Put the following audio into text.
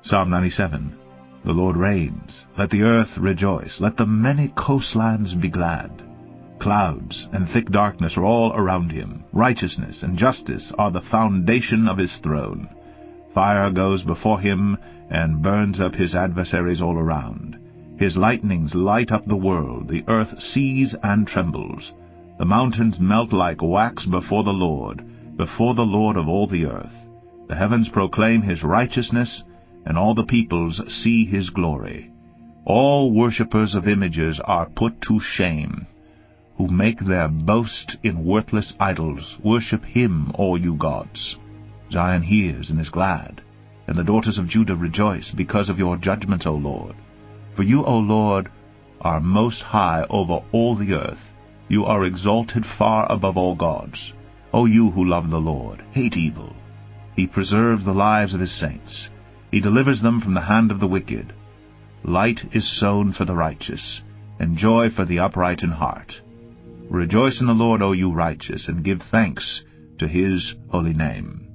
Psalm 97. The Lord reigns. Let the earth rejoice. Let the many coastlands be glad. Clouds and thick darkness are all around him. Righteousness and justice are the foundation of his throne. Fire goes before him and burns up his adversaries all around. His lightnings light up the world. The earth sees and trembles. The mountains melt like wax before the Lord of all the earth. The heavens proclaim his righteousness, and all the peoples see his glory. All worshippers of images are put to shame, who make their boast in worthless idols. Worship him, all you gods. Zion hears and is glad, and the daughters of Judah rejoice because of your judgments, O Lord. For you, O Lord, are most high over all the earth. You are exalted far above all gods. O you who love the Lord, hate evil. He preserves the lives of his saints. He delivers them from the hand of the wicked. Light is sown for the righteous, and joy for the upright in heart. Rejoice in the Lord, O you righteous, and give thanks to his holy name.